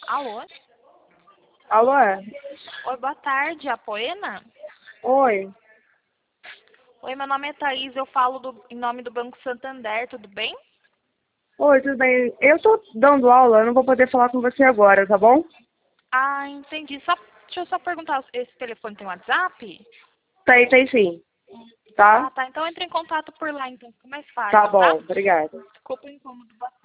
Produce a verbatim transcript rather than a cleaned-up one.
Alô? Alô, é? Oi, boa tarde, a Poena? Oi. Oi, meu nome é Thaís, eu falo do, em nome do Banco Santander, tudo bem? Oi, tudo bem? Eu tô dando aula, eu não vou poder falar com você agora, tá bom? Ah, entendi. Só, deixa eu só perguntar, esse telefone tem WhatsApp? Tem, tem sim. Ah, Tá? tá, então entre em contato por lá, então fica mais Tá fácil, tá? bom, obrigada. Desculpa o incômodo, boa